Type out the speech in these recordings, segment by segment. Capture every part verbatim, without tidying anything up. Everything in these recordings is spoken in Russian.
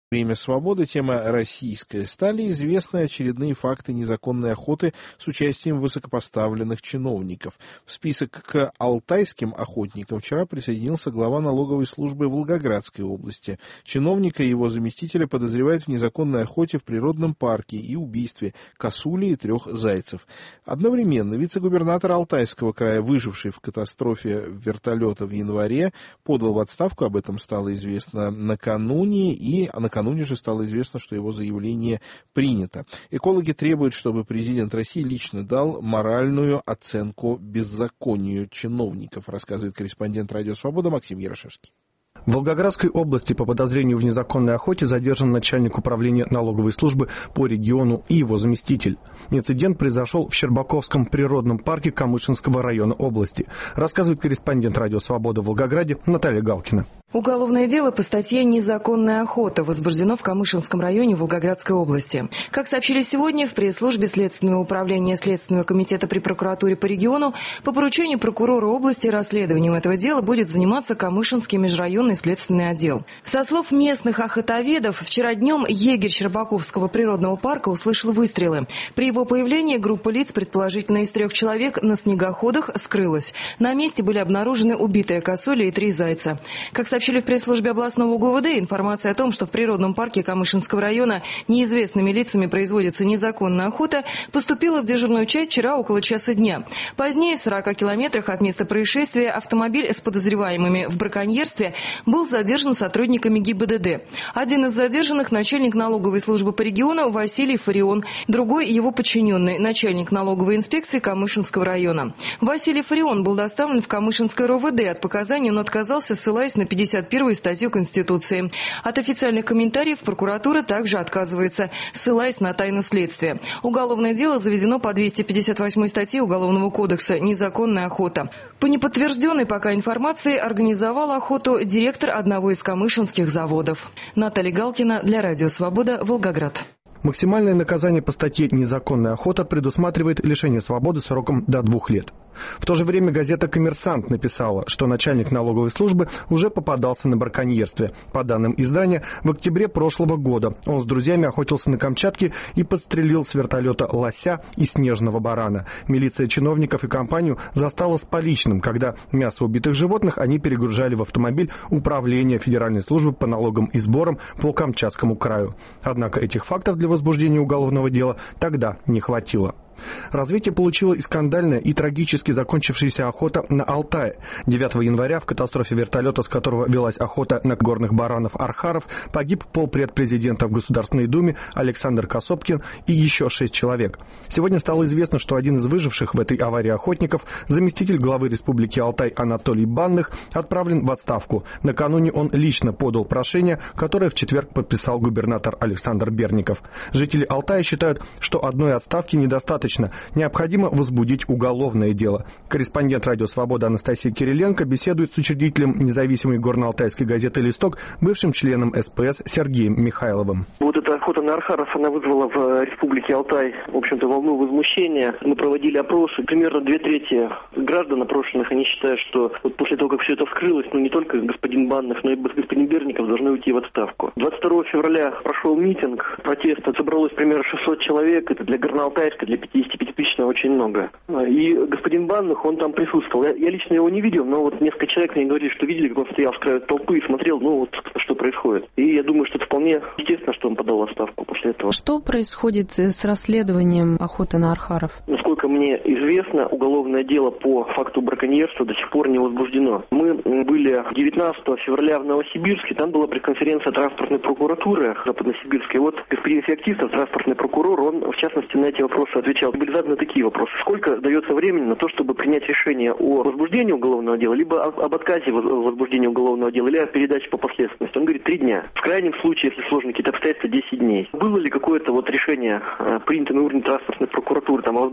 Время свободы, тема российская. Стали известны очередные факты незаконной охоты с участием высокопоставленных чиновников. В список к алтайским охотникам вчера присоединился глава налоговой службы Волгоградской области. Чиновника и его заместителя подозревают в незаконной охоте в природном парке и убийстве косули и трех зайцев. Одновременно вице-губернатор Алтайского края, выживший в катастрофе вертолета в январе, подал в отставку. Об этом стало известно накануне, и накануне Накануне же стало известно, что его заявление принято. Экологи требуют, чтобы президент России лично дал моральную оценку беззаконию чиновников, рассказывает корреспондент «Радио Свобода» Максим Ярошевский. В Волгоградской области по подозрению в незаконной охоте задержан начальник управления налоговой службы по региону и его заместитель. Инцидент произошел в Щербаковском природном парке Камышинского района области, рассказывает корреспондент «Радио Свобода» в Волгограде Наталья Галкина. Уголовное дело по статье «Незаконная охота» возбуждено в Камышинском районе Волгоградской области. Как сообщили сегодня в пресс-службе Следственного управления Следственного комитета при прокуратуре по региону, по поручению прокурора области расследованием этого дела будет заниматься Камышинский межрайонный следственный отдел. Со слов местных охотоведов, вчера днем егерь Щербаковского природного парка услышал выстрелы. При его появлении группа лиц, предположительно из трех человек, на снегоходах скрылась. На месте были обнаружены убитая косуля и три зайца. Как сообщили в пресс-службе областного ГУВД, информация о том, что в природном парке Камышинского района неизвестными лицами производится незаконная охота, поступила в дежурную часть вчера около часа дня. Позднее, в сорока километрах от места происшествия, автомобиль с подозреваемыми в браконьерстве был задержан сотрудниками ГИБДД. Один из задержанных – начальник налоговой службы по региону Василий Фарион, другой – его подчиненный, начальник налоговой инспекции Камышинского района. Василий Фарион был доставлен в Камышинское РОВД. От показаний он отказался, ссылаясь на пятьдесят первую статью Конституции. От официальных комментариев прокуратура также отказывается, ссылаясь на тайну следствия. Уголовное дело заведено по двести пятьдесят восьмой статье Уголовного кодекса «Незаконная охота». По неподтвержденной пока информации организовал охоту директор одного из камышинских заводов. Наталья Галкина для «Радио Свобода», Волгоград. Максимальное наказание по статье «Незаконная охота» предусматривает лишение свободы сроком до двух лет. В то же время газета «Коммерсант» написала, что начальник налоговой службы уже попадался на браконьерстве. По данным издания, в октябре прошлого года он с друзьями охотился на Камчатке и подстрелил с вертолета лося и снежного барана. Милиция чиновников и компанию застала с поличным, когда мясо убитых животных они перегружали в автомобиль управления Федеральной службы по налогам и сборам по Камчатскому краю. Однако этих фактов для возбуждения уголовного дела тогда не хватило. Развитие получила и скандальная, и трагически закончившаяся охота на Алтае. девятого января в катастрофе вертолета, с которого велась охота на горных баранов-архаров, погиб полпред президента в Государственной Думе Александр Косопкин и еще шесть человек. Сегодня стало известно, что один из выживших в этой аварии охотников, заместитель главы Республики Алтай Анатолий Банных, отправлен в отставку. Накануне он лично подал прошение, которое в четверг подписал губернатор Александр Берников. Жители Алтая считают, что одной отставки недостаточно. Необходимо возбудить уголовное дело. Корреспондент «Радио Свобода» Анастасия Кириленко беседует с учредителем независимой горно-алтайской газеты «Листок», бывшим членом эс пэ эс Сергеем Михайловым. Вот эта охота на архаров, она вызвала в Республике Алтай, в общем-то, волну возмущения. Мы проводили опросы. Примерно две трети граждан опрошенных, они считают, что вот после того, как все это вскрылось, ну не только господин Банных, но и господин Берников должны уйти в отставку. двадцать второго февраля прошел митинг протеста. Собралось примерно шестьсот человек. Это для Горно-Алтайска, для пятидесятипятитысячного очень много. И господин Банных, он там присутствовал. Я, я лично его не видел, но вот несколько человек мне говорили, что видели, как он стоял с краю толпы и смотрел, ну вот что происходит. И я думаю, что это вполне естественно, что он подал в отставку после этого. Что происходит с расследованием охоты на архаров? Насколько мне известно, уголовное дело по факту браконьерства до сих пор не возбуждено. Мы были девятнадцатого февраля в Новосибирске, там была пресс-конференция транспортной прокуратуры Западносибирской. Вот господин Феоктистов, транспортный прокурор, он в частности на эти вопросы отвечал. Были заданы такие вопросы. Сколько дается времени на то, чтобы принять решение о возбуждении уголовного дела, либо об отказе в возбуждении уголовного дела, или о передаче по последственности? Он говорит, три дня. В крайнем случае, если сложны какие-то обстоятельства, десять дней. Было ли какое-то вот решение, принято на уровне транспортной прокуратуры, там, о возбуждении или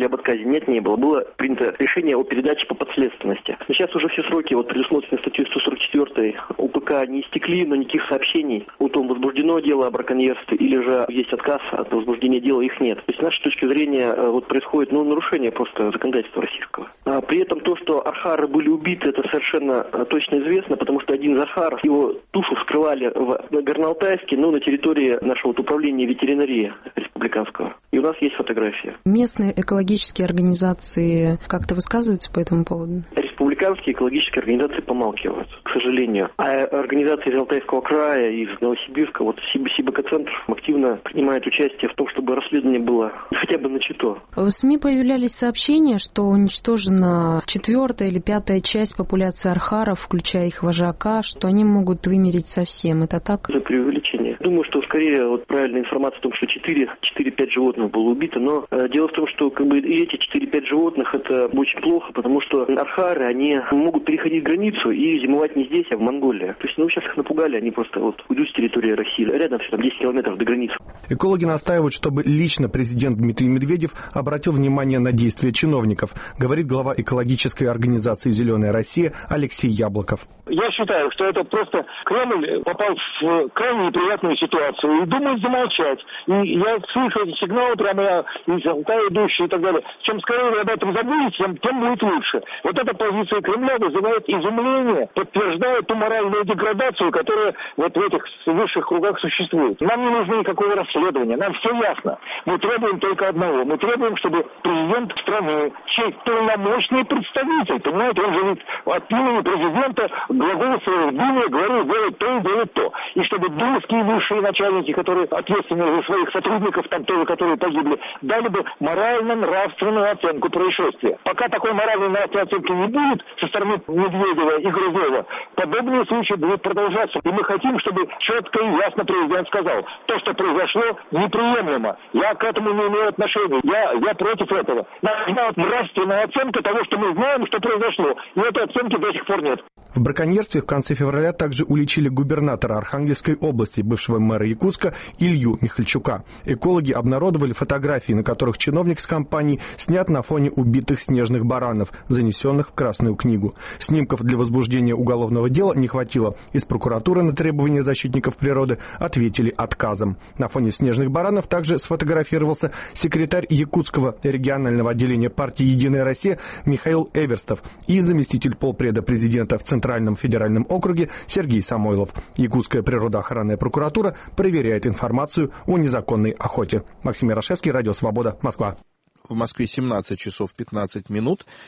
об отказе. Нет, не было. Было принято решение о передаче по подследственности. Но сейчас уже все сроки, вот предусмотренные статьей сто сорок четыре УПК, не истекли, но никаких сообщений о том, возбуждено дело о браконьерстве или же есть отказ от возбуждения дела, их нет. То есть с нашей точки зрения вот происходит ну, нарушение просто законодательства российского. А при этом то, что архары были убиты, это совершенно точно известно, потому что один из архаров, его тушу вскрывали в Горно-Алтайске, но на территории нашего вот управления ветеринарии республиканского. И у нас есть фотография. Местные экологические организации как-то высказываются по этому поводу? Республиканские экологические организации помалкивают, к сожалению. А организации из Алтайского края, из Новосибирска, вот Сибэкоцентр активно принимает участие в том, чтобы расследование было хотя бы начато. В СМИ появлялись сообщения, что уничтожена четвертая или пятая часть популяции архаров, включая их вожака, что они могут вымереть совсем. Это так? Это преувеличение. Думаю, что скорее вот правильная информация о том, что четыре-пять животных было убито, но э, дело в том, что как бы и эти четыре-пять животных это очень плохо, потому что архары, они могут переходить границу и зимовать не здесь, а в Монголии. То есть, ну, сейчас их напугали, они просто вот уйдут с территории России. Рядом все, там десять километров до границы. Экологи настаивают, чтобы лично президент Дмитрий Медведев обратил внимание на действия чиновников, говорит глава экологической организации «Зеленая Россия» Алексей Яблоков. Я считаю, что это просто Кремль попал в крайне неприятную ситуацию и думает замолчать. И я слышу эти сигналы прямо из Алтая идущие и так далее. Чем скорее вы об этом забудете, тем, тем будет лучше. Вот эта позиция Кремля вызывает изумление, подтверждает ту моральную деградацию, которая вот в этих высших кругах существует. Нам не нужно никакого расследования, нам все ясно. Мы требуем только одного. Мы требуем, чтобы президент страны, чей полномочный представитель, понимаете, он же ведь от имени президента глаголствовал в Думе, говорил, делать то и делать то. И чтобы думские высшие начальники, которые ответственны за своих сотрудников, там тоже, которые погибли, дали бы морально-нравственную оценку происшествия. Пока такой морально-нравственной оценки не будет со стороны Медведева и Грузова, подобные случаи будут продолжаться. И мы хотим, чтобы четко и ясно президент сказал, то, что произошло, неприемлемо. Я к этому не имею отношения. Я, я против этого. Нам нужна нравственная оценка того, что мы знаем, что произошло. И этой оценки до сих пор нет. В браконьерстве в конце февраля также уличили губернатора Архангельской области, бывшего мэра Якутска Илью Михальчука. Экологи обнародовали фотографии, на которых чиновник с компанией снят на фоне убитых снежных баранов, занесенных в Красную книгу. Снимков для возбуждения уголовного дела не хватило. Из прокуратуры на требования защитников природы ответили отказом. На фоне снежных баранов также сфотографировался секретарь Якутского регионального отделения партии «Единая Россия» Михаил Эверстов и заместитель полпреда президента в Центральном федеральном округе Сергей Самойлов. Якутская природоохранная прокуратура проверяет информацию о незаконной охоте. Максим Ярошевский, Радио Свобода, Москва. В Москве семнадцать часов пятнадцать минут.